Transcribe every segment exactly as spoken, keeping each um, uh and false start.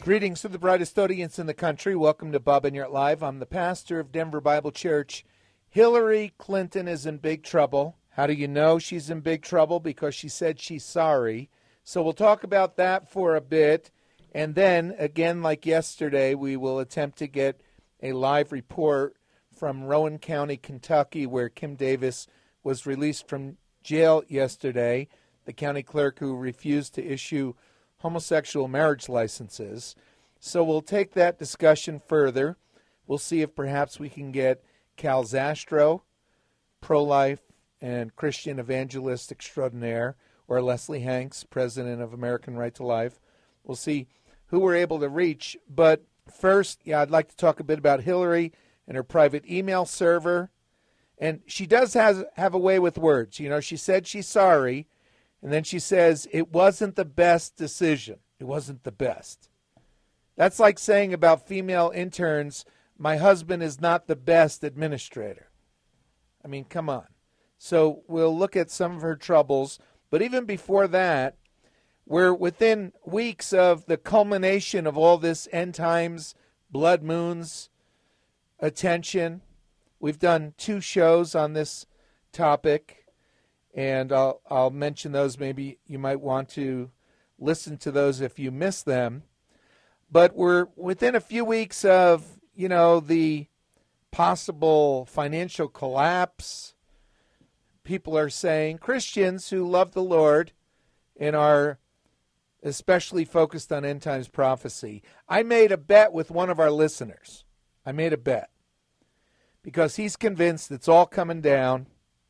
Greetings to the brightest audience in the country. Welcome to Bob Enyart Live. I'm the pastor of Denver Bible Church. Hillary Clinton is in big trouble. How do you know she's in big trouble? Because she said she's sorry. So we'll talk about that for a bit. And then, again, like yesterday, we will attempt to get a live report from Rowan County, Kentucky, where Kim Davis was released from jail yesterday, the county clerk who refused to issue homosexual marriage licenses. So we'll take that discussion further. We'll see if perhaps we can get Cal Zastro, pro-life and Christian evangelist extraordinaire, or Leslie Hanks, president of American Right to Life. We'll see who we're able to reach. But first, yeah, I'd like to talk a bit about Hillary and her private email server. And she does has, have a way with words. You know, she said she's sorry, and then she says, it wasn't the best decision. It wasn't the best. That's like saying about female interns, my husband is not the best administrator. I mean, come on. So we'll look at some of her troubles. But even before that, we're within weeks of the culmination of all this end times, blood moons, attention. We've done two shows on this topic. And I'll, I'll mention those. Maybe you might want to listen to those if you miss them. But we're within a few weeks of, you know, the possible financial collapse. People are saying, Christians who love the Lord and are especially focused on end times prophecy. I made a bet with one of our listeners. I made a bet because he's convinced it's all coming down.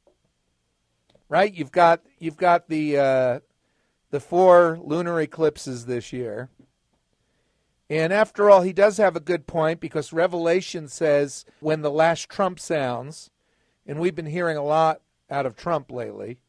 Right, you've got you've got the uh, the four lunar eclipses this year, and after all, he does have a good point because Revelation says when the last trump sounds, and we've been hearing a lot out of Trump lately,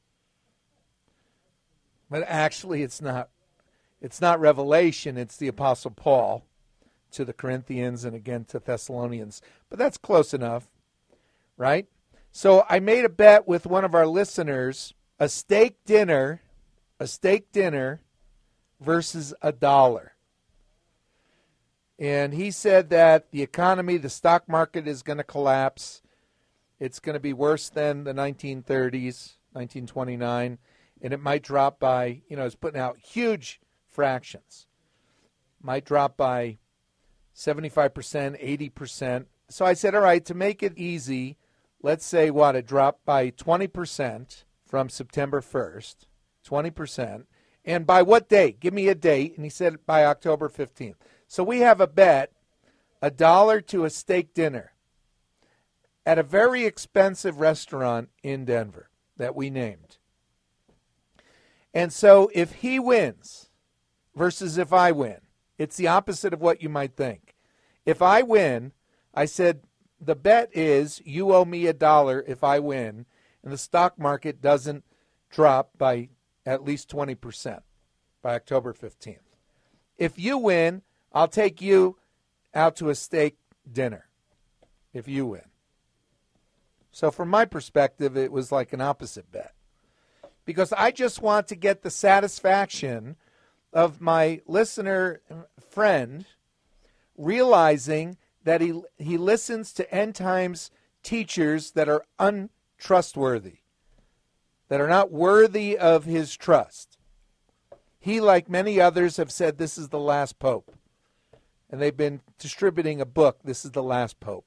but actually it's not it's not Revelation, it's the Apostle Paul to the Corinthians and again to Thessalonians, but that's close enough, right? So I made a bet with one of our listeners, a steak dinner, a steak dinner versus a dollar. And he said that the economy, the stock market is going to collapse. It's going to be worse than the nineteen thirties, nineteen twenty-nine, and it might drop by, you know, it's putting out huge fractions. Might drop by seventy-five percent, eighty percent. So I said, all right, to make it easy, let's say, what, it dropped by twenty percent from September first, twenty percent. And by what date? Give me a date. And he said by October fifteenth. So we have a bet, a dollar to a steak dinner at a very expensive restaurant in Denver that we named. And so if he wins versus if I win, it's the opposite of what you might think. If I win, I said, the bet is you owe me a dollar if I win, and the stock market doesn't drop by at least twenty percent by October fifteenth. If you win, I'll take you out to a steak dinner if you win. So from my perspective, it was like an opposite bet. Because I just want to get the satisfaction of my listener friend realizing that he he listens to end times teachers that are untrustworthy, that are not worthy of his trust. He, like many others, have said this is the last pope. And they've been distributing a book, This is the Last Pope.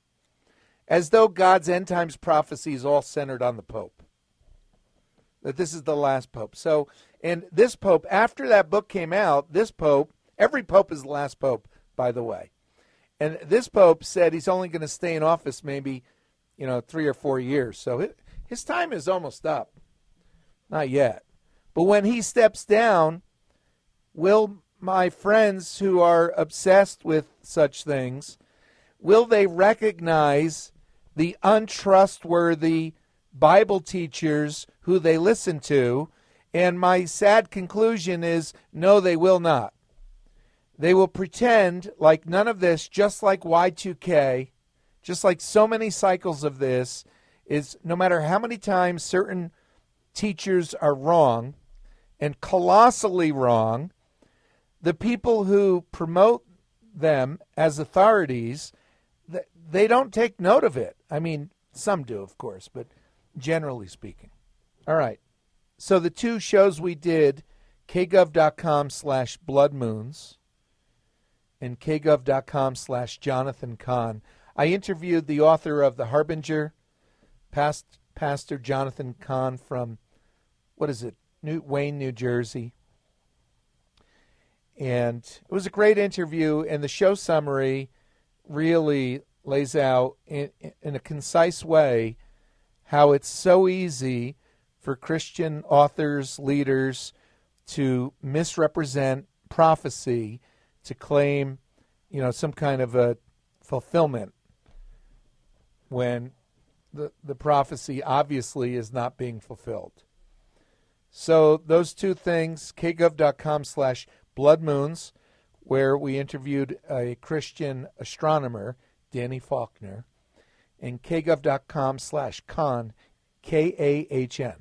As though God's end times prophecy is all centered on the pope. That this is the last pope. So, and this pope, after that book came out, this pope, every pope is the last pope, by the way. And this pope said he's only going to stay in office maybe, you know, three or four years. So his time is almost up. Not yet. But when he steps down, will my friends who are obsessed with such things, will they recognize the untrustworthy Bible teachers who they listen to? And my sad conclusion is, no, they will not. They will pretend like none of this, just like Y two K, just like so many cycles of this, is no matter how many times certain teachers are wrong, and colossally wrong, the people who promote them as authorities, they don't take note of it. I mean, some do, of course, but generally speaking. All right. So the two shows we did, kgov.com slash bloodmoons and kgov.com slash Jonathan Cahn. I interviewed the author of The Harbinger, past, Pastor Jonathan Cahn from, what is it, New, Wayne, New Jersey. And it was a great interview, and the show summary really lays out in, in a concise way how it's so easy for Christian authors, leaders, to misrepresent prophecy, to claim, you know, some kind of a fulfillment when the, the prophecy obviously is not being fulfilled. So those two things, kgov.com slash bloodmoons, where we interviewed a Christian astronomer, Danny Faulkner, and kgov.com slash Cahn, K A H N.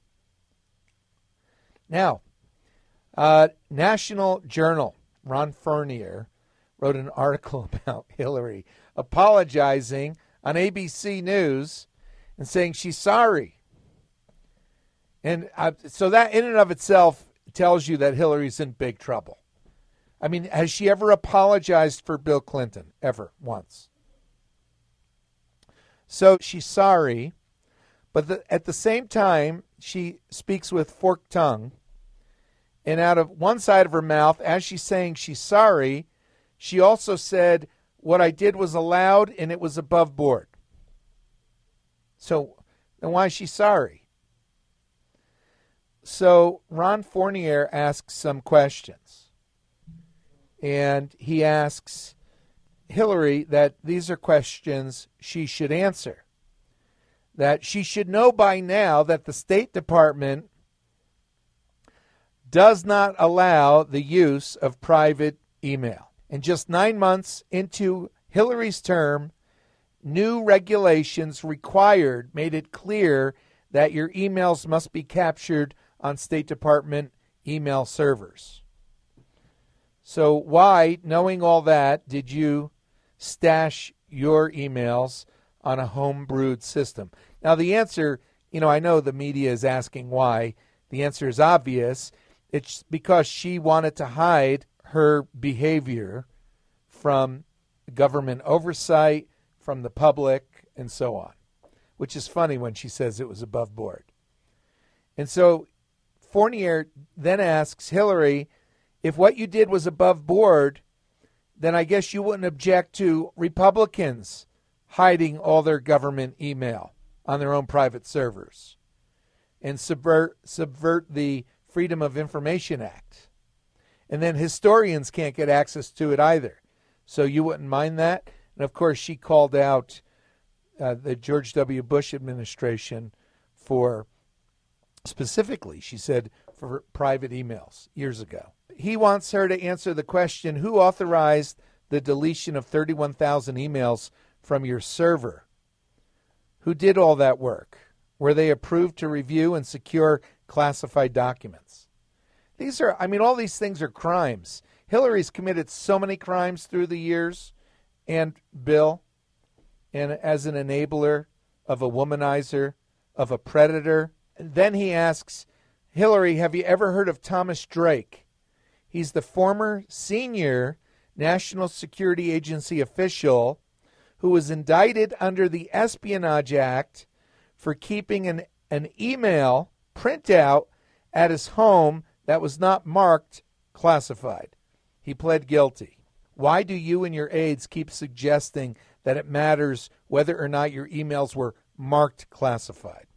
Now, uh, National Journal, Ron Fournier, wrote an article about Hillary apologizing on A B C News and saying she's sorry. And uh, so that in and of itself tells you that Hillary's in big trouble. I mean, has she ever apologized for Bill Clinton? Ever, once. So she's sorry, but the, at the same time, she speaks with forked tongue. And out of one side of her mouth, as she's saying she's sorry, she also said, what I did was allowed and it was above board. So, then why is she sorry? So Ron Fournier asks some questions. And he asks Hillary that these are questions she should answer. That she should know by now that the State Department does not allow the use of private email. And just nine months into Hillary's term, new regulations required, made it clear that your emails must be captured on State Department email servers. So why, knowing all that, did you stash your emails on a home-brewed system? Now, the answer, you know, I know the media is asking why. The answer is obvious. It's because she wanted to hide her behavior from government oversight, from the public, and so on, which is funny when she says it was above board. And so Fournier then asks Hillary, if what you did was above board, then I guess you wouldn't object to Republicans hiding all their government email on their own private servers and subvert, subvert the Freedom of Information Act. And then historians can't get access to it either. So you wouldn't mind that? And of course, she called out uh, the George W. Bush administration for, specifically, she said, for private emails years ago. He wants her to answer the question, who authorized the deletion of thirty-one thousand emails from your server? Who did all that work? Were they approved to review and secure classified documents? These are, I mean, all these things are crimes. Hillary's committed so many crimes through the years, and Bill, and as an enabler of a womanizer, of a predator. And then he asks, Hillary, have you ever heard of Thomas Drake? He's the former senior National Security Agency official who was indicted under the Espionage Act for keeping an, an email printout at his home that was not marked classified. He pled guilty. Why do you and your aides keep suggesting that it matters whether or not your emails were marked classified?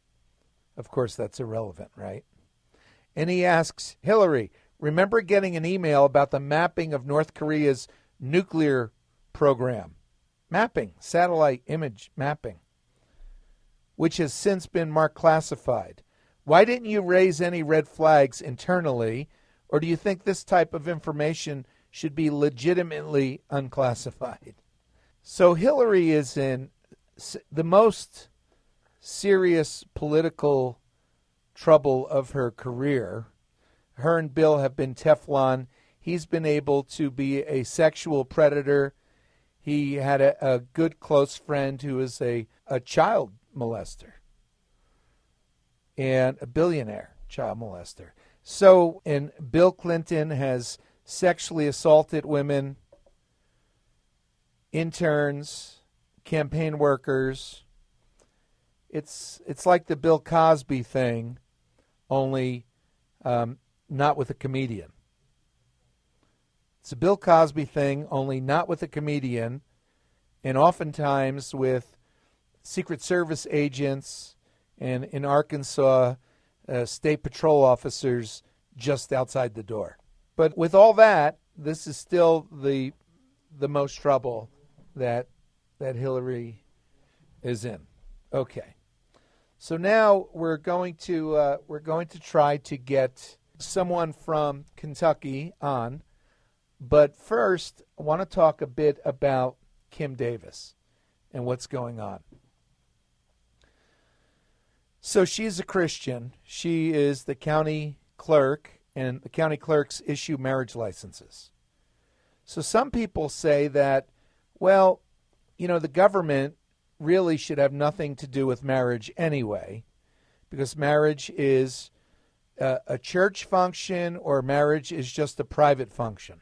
Of course, that's irrelevant, right? And he asks, Hillary, remember getting an email about the mapping of North Korea's nuclear program? Mapping, satellite image mapping, which has since been marked classified. Why didn't you raise any red flags internally, or do you think this type of information should be legitimately unclassified? So Hillary is in the most serious political trouble of her career. Her and Bill have been Teflon. he's been able to be a sexual predator. He had a, a good close friend who is a, a child molester and a billionaire child molester. So, and Bill Clinton has sexually assaulted women, interns, campaign workers. It's it's like the Bill Cosby thing, only um, not with a comedian. It's a Bill Cosby thing, only not with a comedian, and oftentimes with Secret Service agents and in Arkansas, uh, state patrol officers just outside the door. But with all that, this is still the the most trouble that that Hillary is in. Okay, so now we're going to uh, we're going to try to get someone from Kentucky on. But first, I want to talk a bit about Kim Davis and what's going on. So she's a Christian. She is the county clerk, and the county clerks issue marriage licenses. So some people say that, well, you know, the government really should have nothing to do with marriage anyway, because marriage is a, a church function, or marriage is just a private function.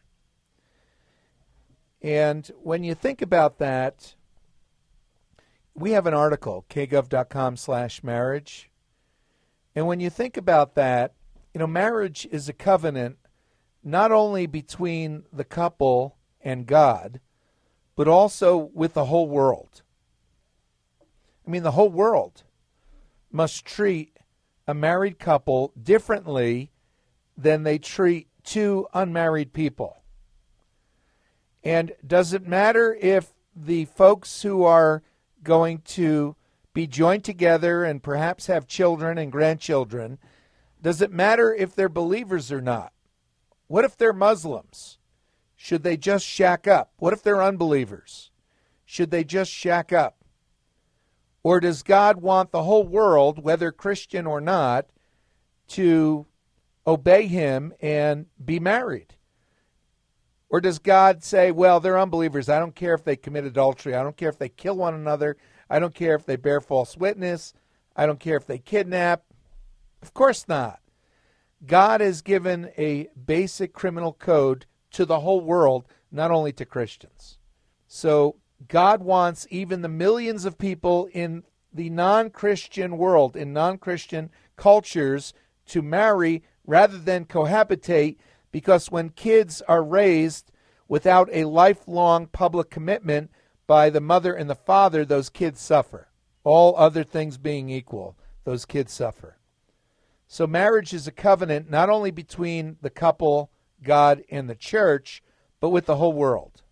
And when you think about that, we have an article, kgov.com slash marriage. And when you think about that, you know, marriage is a covenant not only between the couple and God, but also with the whole world. I mean, the whole world must treat a married couple differently than they treat two unmarried people. And does it matter if the folks who are going to be joined together and perhaps have children and grandchildren, does it matter if they're believers or not? What if they're Muslims? Should they just shack up? What if they're unbelievers? Should they just shack up? Or does God want the whole world, whether Christian or not, to obey him and be married? Or does God say, well, they're unbelievers. I don't care if they commit adultery. I don't care if they kill one another. I don't care if they bear false witness. I don't care if they kidnap. Of course not. God has given a basic criminal code to the whole world, not only to Christians. So God wants even the millions of people in the non-Christian world, in non-Christian cultures, to marry rather than cohabitate, because when kids are raised without a lifelong public commitment by the mother and the father, those kids suffer. All other things being equal, those kids suffer. So marriage is a covenant not only between the couple, God, and the church, but with the whole world.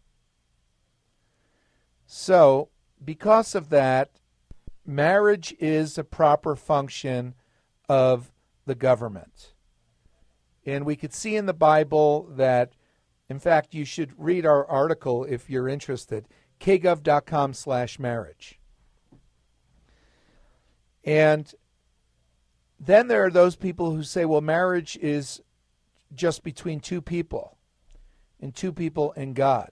So, because of that, marriage is a proper function of the government. And we could see in the Bible that, in fact, you should read our article if you're interested, kgov.com slash marriage. And then there are those people who say, well, marriage is just between two people, and two people and God.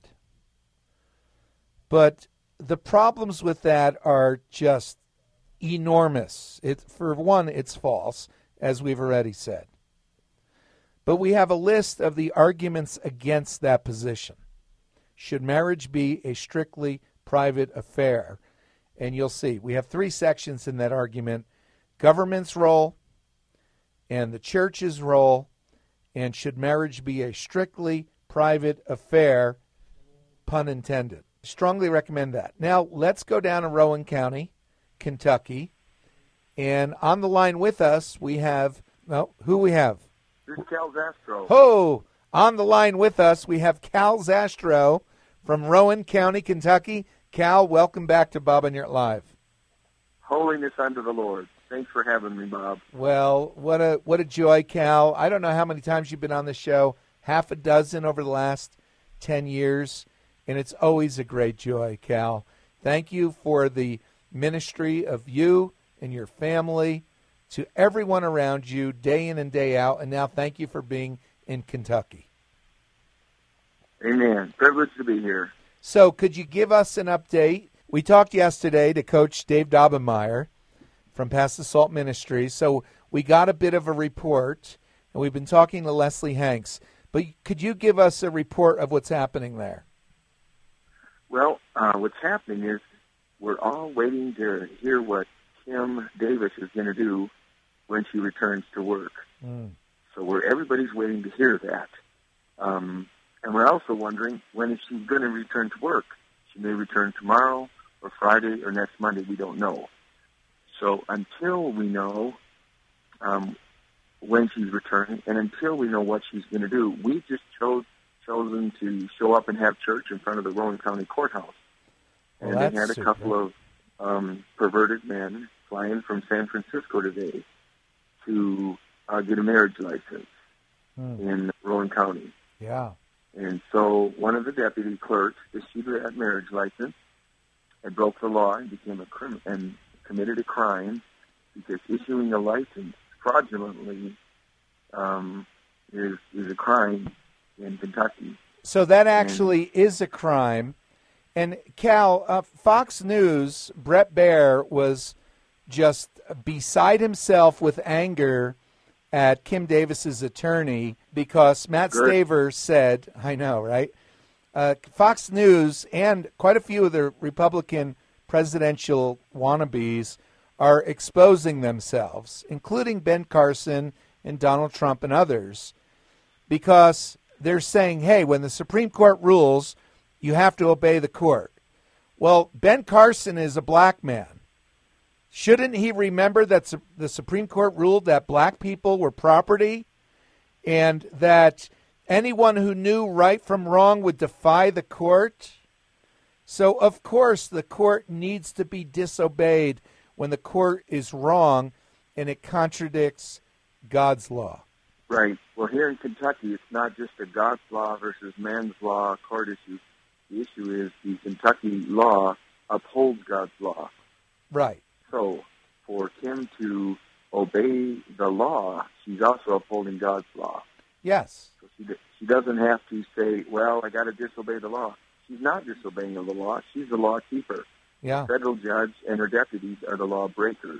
But the problems with that are just enormous. It, for one, it's false, as we've already said. But we have a list of the arguments against that position. Should marriage be a strictly private affair? And you'll see, we have three sections in that argument: government's role, and the church's role, and should marriage be a strictly private affair, pun intended. Strongly recommend that. Now, let's go down to Rowan County, Kentucky. And on the line with us, we have, well, who we have? This is Cal Zastro. Oh, on the line with us, we have Cal Zastro from Rowan County, Kentucky. Cal, welcome back to Bob and Yurt Live. Holiness unto the Lord. Thanks for having me, Bob. Well, what a what a joy, Cal. I don't know how many times you've been on the show, half a dozen over the last ten years, and it's always a great joy, Cal. Thank you for the ministry of you and your family to everyone around you day in and day out, and now thank you for being in Kentucky. Amen. Privileged to be here. So could you give us an update? We talked yesterday to Coach Dave Daubenmire from Pass the Salt Ministries, so we got a bit of a report, and we've been talking to Leslie Hanks. But could you give us a report of what's happening there? Well, uh, what's happening is we're all waiting to hear what Kim Davis is going to do when she returns to work. Mm. So we're everybody's waiting to hear that. Um, and we're also wondering, when is she going to return to work? She may return tomorrow or Friday or next Monday. We don't know. So until we know um, when she's returning and until we know what she's going to do, we just chose chosen to show up and have church in front of the Rowan County Courthouse. Well, and they had a super. couple of um, perverted men flying from San Francisco today to uh, get a marriage license Hmm. in Rowan County. Yeah. And so one of the deputy clerks issued that marriage license and broke the law and became a crim- and committed a crime because issuing a license fraudulently um, is is a crime in Kentucky. So that actually and, is a crime. And Cal, uh, Fox News, Brett Baer was just beside himself with anger at Kim Davis's attorney because Matt Good. Staver said, I know, right? Uh, Fox News and quite a few of the Republican presidential wannabes are exposing themselves, including Ben Carson and Donald Trump and others, because they're saying, hey, when the Supreme Court rules, you have to obey the court. Well, Ben Carson is a black man. Shouldn't he remember that the Supreme Court ruled that black people were property and that anyone who knew right from wrong would defy the court? So, of course, the court needs to be disobeyed when the court is wrong and it contradicts God's law. Right. Well, here in Kentucky, it's not just a God's law versus man's law court issue. The issue is the Kentucky law upholds God's law. Right. So for Kim to obey the law, she's also upholding God's law. Yes. So she, she doesn't have to say, well, I got to disobey the law. She's not disobeying the law. She's the law keeper. Yeah. The federal judge and her deputies are the law breakers.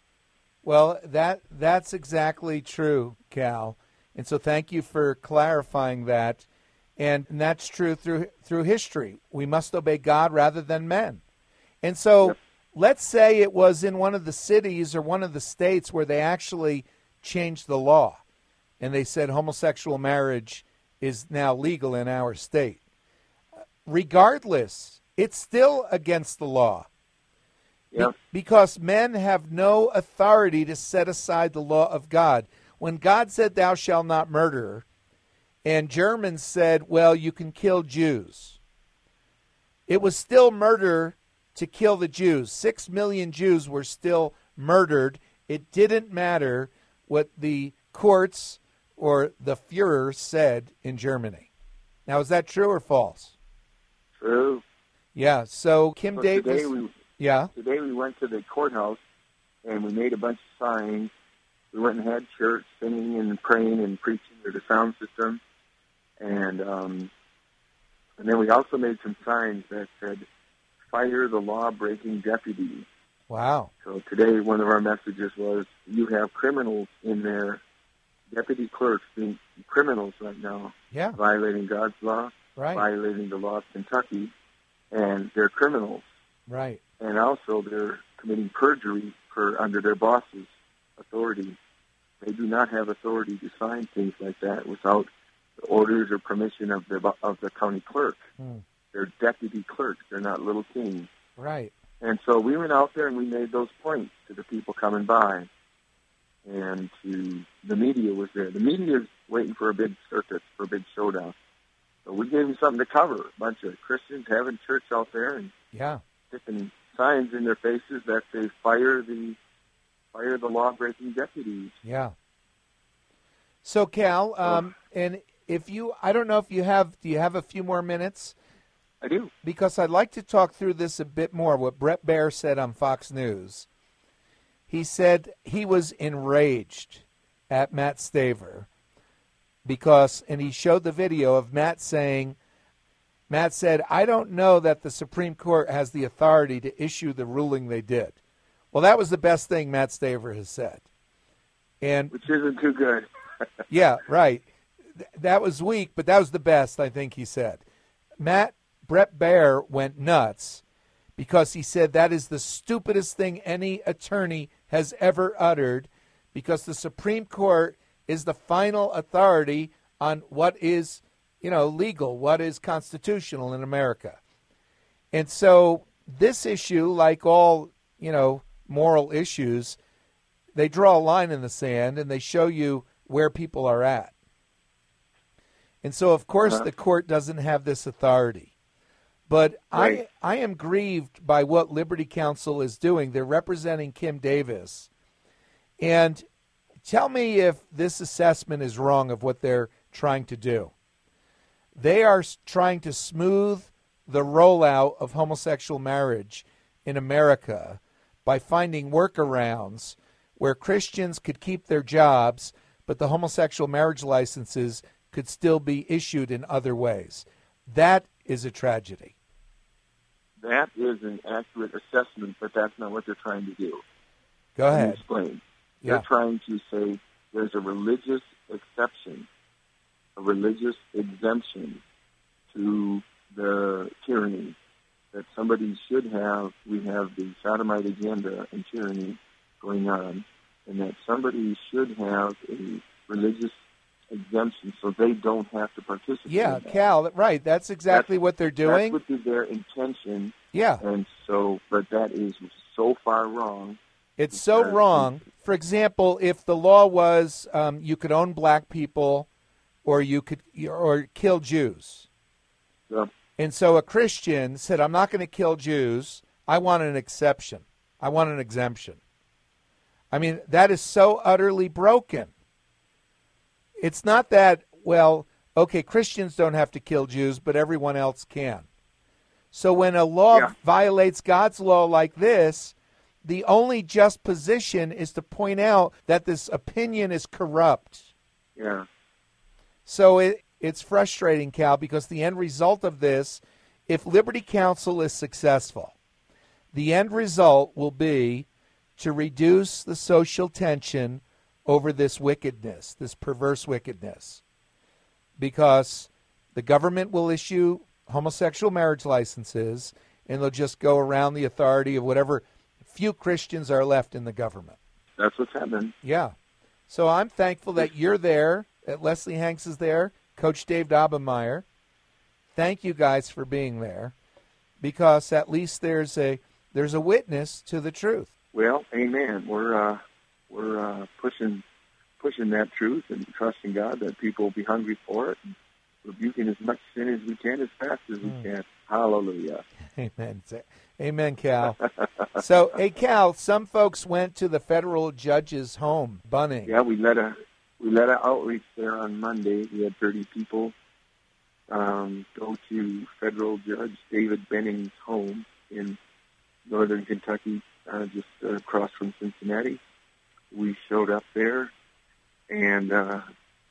Well, that that's exactly true, Cal. And so thank you for clarifying that. And, and that's true through through history. We must obey God rather than men. And so yep. Let's say it was in one of the cities or one of the states where they actually changed the law and they said homosexual marriage is now legal in our state. Regardless, it's still against the law. Yep. Be- because men have no authority to set aside the law of God. When God said, thou shalt not murder, and Germans said, well, you can kill Jews, it was still murder to kill the Jews. Six million Jews were still murdered. It didn't matter what the courts or the Fuhrer said in Germany. Now, is that true or false? True. Yeah, so Kim so Davis... Today we, yeah? Today we went to the courthouse and we made a bunch of signs. We went and had church, singing and praying and preaching to the sound system. And, um, and then we also made some signs that said, fire the law-breaking deputies. Wow. So today one of our messages was, you have criminals in there, deputy clerks being criminals right now, yeah. violating God's law, right. violating the law of Kentucky, and they're criminals. Right. And also they're committing perjury for under their boss's authority. They do not have authority to sign things like that without the orders or permission of the of the county clerk. Hmm. They're deputy clerks. They're not little kings. Right. And so we went out there and we made those points to the people coming by. And to the media was there. The media is waiting for a big circus, for a big showdown. So we gave them something to cover. A bunch of Christians having church out there and yeah. sticking signs in their faces that say fire the fire the law-breaking deputies. Yeah. So Cal, um, oh. and if you, I don't know if you have, do you have a few more minutes? I do. Because I'd like to talk through this a bit more, what Brett Baer said on Fox News. He said he was enraged at Matt Staver because, and he showed the video of Matt saying, Matt said, I don't know that the Supreme Court has the authority to issue the ruling they did. Well, that was the best thing Matt Staver has said. And which isn't too good. yeah, right. Th- that was weak, but that was the best, I think he said. Matt, Brett Baer went nuts because he said that is the stupidest thing any attorney has ever uttered, because the Supreme Court is the final authority on what is, you know, legal, what is constitutional in America. And so this issue, like all, you know, moral issues, they draw a line in the sand and they show you where people are at. And so, of course, uh-huh. the court doesn't have this authority. But right. I I am grieved by what Liberty Counsel is doing. They're representing Kim Davis. And tell me if this assessment is wrong of what they're trying to do. They are trying to smooth the rollout of homosexual marriage in America by finding workarounds where Christians could keep their jobs, but the homosexual marriage licenses could still be issued in other ways. That is a tragedy. That is an accurate assessment, but that's not what they're trying to do. Go ahead. Let me explain. Yeah. They're trying to say there's a religious exception, a religious exemption to the tyranny that somebody should have. We have the sodomite agenda and tyranny going on, and that somebody should have a religious exemption so they don't have to participate. Yeah, in that. Cal, right. That's exactly that's, what they're doing. That's what is their intention. Yeah. And so, but that is so far wrong. It's so wrong. For example, if the law was um, you could own black people or you could or kill Jews. Yeah. And so a Christian said, I'm not going to kill Jews. I want an exception. I want an exemption. I mean, that is so utterly broken. It's not that, well, okay, Christians don't have to kill Jews, but everyone else can. So when a law yeah. violates God's law like this, the only just position is to point out that this opinion is corrupt. Yeah. So it, it's frustrating, Cal, because the end result of this, if Liberty Counsel is successful, the end result will be to reduce the social tension over this wickedness, this perverse wickedness, because the government will issue homosexual marriage licenses and they'll just go around the authority of whatever few Christians are left in the government. That's what's happening. Yeah. So I'm thankful that you're there, that Leslie Hanks is there, Coach Dave Daubenmire. Thank you guys for being there, because at least there's a there's a witness to the truth. Well, amen. We're uh, we're uh, pushing pushing that truth and trusting God that people will be hungry for it, and rebuking as much sin as we can as fast as we mm. can. Hallelujah. Amen. Amen, Cal. So, hey, Cal, some folks went to the federal judge's home, Bunning. Yeah, we led a we led an outreach there on Monday. We had thirty people um, go to federal judge David Benning's home in northern Kentucky, uh, just uh, across from Cincinnati. We showed up there, and uh,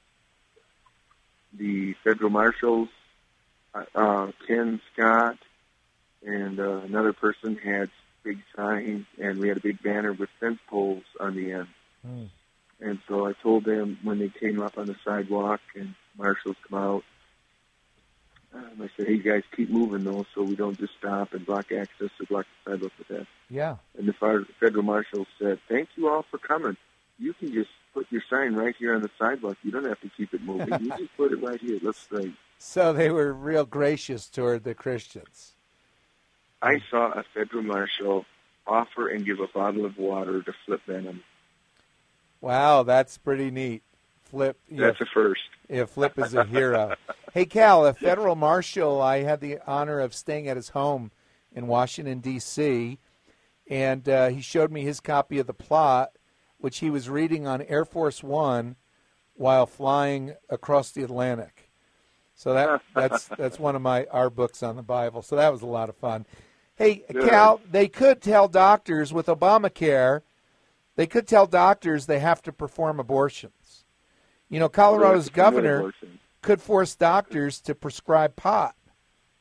the federal marshals, uh, Ken Scott, and uh, another person had big signs, and we had a big banner with fence poles on the end. Mm. And so I told them when they came up on the sidewalk and marshals come out, um, I said, hey, guys, keep moving, though, so we don't just stop and block access or block the sidewalk with that. Yeah. And the federal marshals said, thank you all for coming. You can just put your sign right here on the sidewalk. You don't have to keep it moving. You just put it right here. Let's pray. So they were real gracious toward the Christians. I saw a federal marshal offer and give a bottle of water to Flip Benham. Wow, that's pretty neat. Flip. That's yeah, a first. Yeah, Flip is a hero. Hey, Cal, a federal marshal, I had the honor of staying at his home in Washington, D C, and uh, he showed me his copy of the plot, which he was reading on Air Force One while flying across the Atlantic. So that that's that's one of my our books on the Bible. So that was a lot of fun. Hey, Good. Cal, they could tell doctors with Obamacare, they could tell doctors they have to perform abortions. You know, Colorado's governor could force doctors to prescribe pot.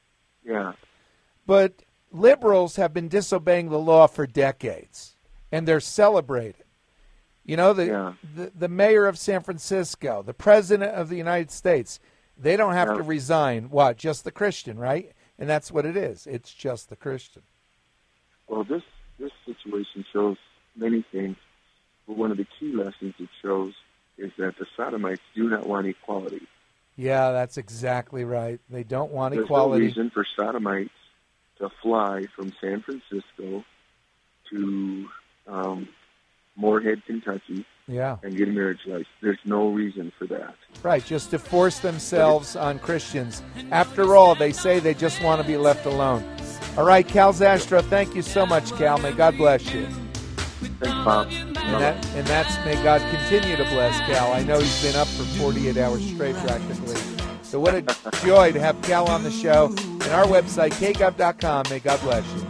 Yeah. But liberals have been disobeying the law for decades, and they're celebrated. You know, the, yeah. the the mayor of San Francisco, the president of the United States, they don't have yeah. to resign. What? Just the Christian, right? And that's what it is. It's just the Christian. Well, this this situation shows many things, but one of the key lessons it shows is that the Sodomites do not want equality. Yeah, that's exactly right. They don't want There's equality. There's no reason for Sodomites to fly from San Francisco to um, Moorhead, Kentucky, yeah. and get a marriage license. There's no reason for that. Right, just to force themselves on Christians. After all, they say they just want to be left alone. All right, Cal Zastrow, thank you so much, Cal. May God bless you. Thanks, Bob. And, that, and that's, may God continue to bless Cal. I know he's been up for forty-eight hours straight practically. So what a joy to have Cal on the show. And our website, k gov dot com. May God bless you.